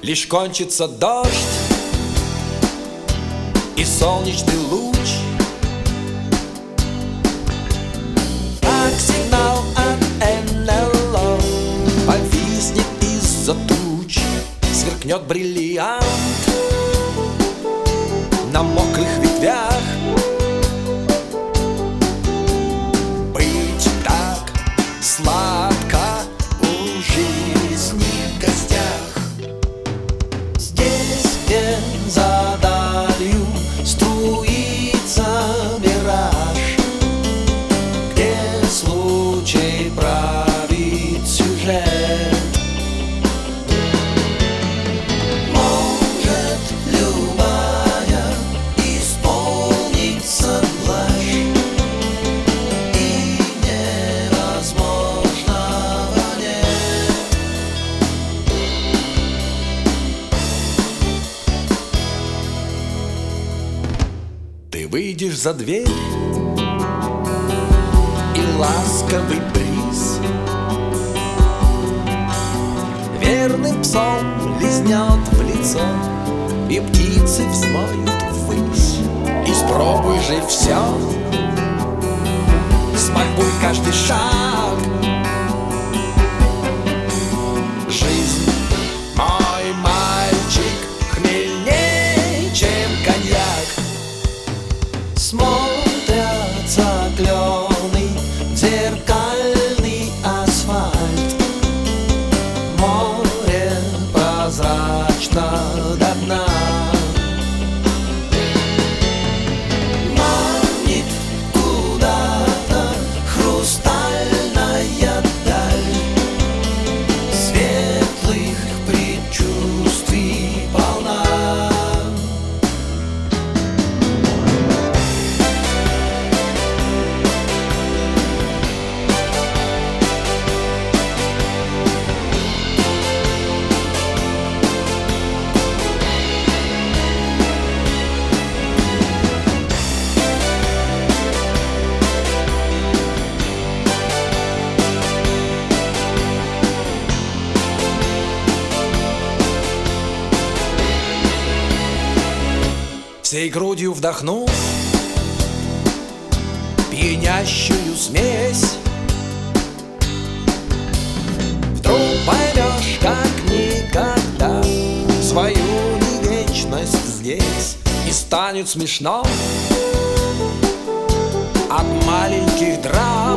Лишь кончится дождь и солнечный луч, как сигнал от НЛО повиснет из-за туч. Сверкнет бриллиант на мокрых ветвях. Быть так сладко у жизни в гостях. Здесь, где за далью струится мираж, где случай правит сюжет. Может любая исполниться блажь, и невозможного нет. Ты выйдешь за дверь, и ласковый бриз верным псом лизнет в лицо, и птицы взмоют ввысь. Испробуй же все, смакуй каждый шаг. Жизнь, мой мальчик, хмельней, чем коньяк. Смотрятся клены в зеркальный асфальт. Море прозрачно до дна, манит куда-то хрустальная даль. Светлых предчувствий полна. Всей грудью вдохнув пьянящую смесь, вдруг поймешь, как никогда, свою не вечность здесь. И станет смешно от маленьких драм.